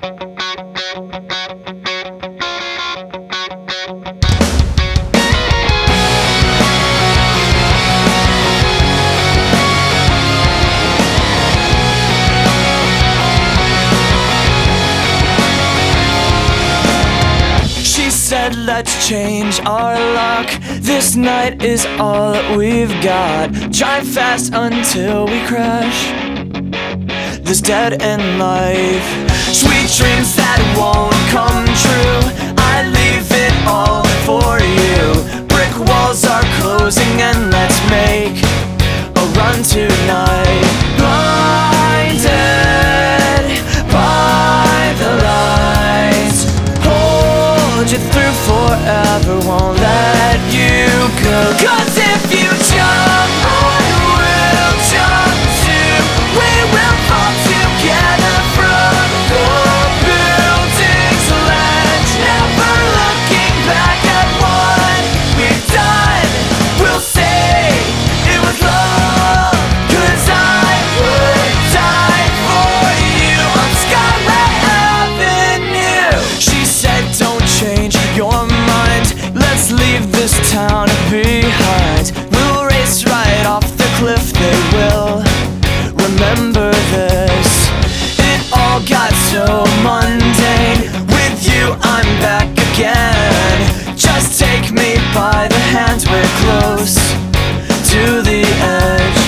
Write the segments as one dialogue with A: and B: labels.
A: Said, let's change our luck. This night is all that we've got. Drive fast until we crash this dead end life. Sweet dreams that won't come true, I leave it all for you. Brick walls are closing and let's make a run tonight. Blinded by the lights, hold you through forever, won't let you go. 'Cause if you jump, I will jump too. We will fall together from the building's ledge, never looking back at what we've done. We'll say it was love, 'cause I would die for you on Skylight Avenue. She said, don't change your mind, let's leave this town behind. We'll race right off the cliff, they will remember this. It all got so mundane, with you I'm back again. Just take me by the hand, we're close to the edge.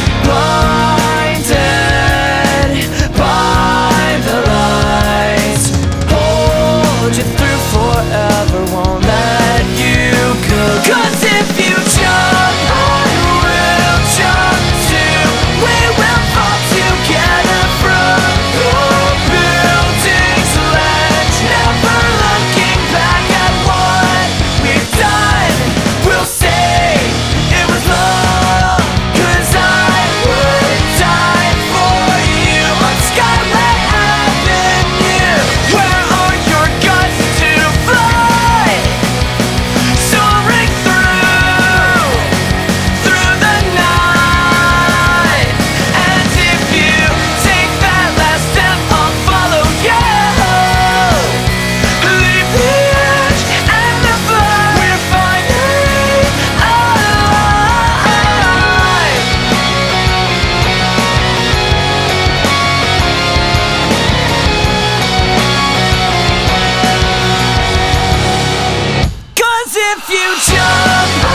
A: Blinded by the lights, hold you through forever, won't let you go. 'Cause if you jump, I will jump too. We will fall together from the building's ledge, never looking back at what we've done. We'll say it was love, 'cause I would die for you on Skylight Avenue. Where are your guts to fly, soaring through the night? And if you take that last step, I'll follow you. Leave the edge and the flood, we're finally alive. 'Cause if you jump,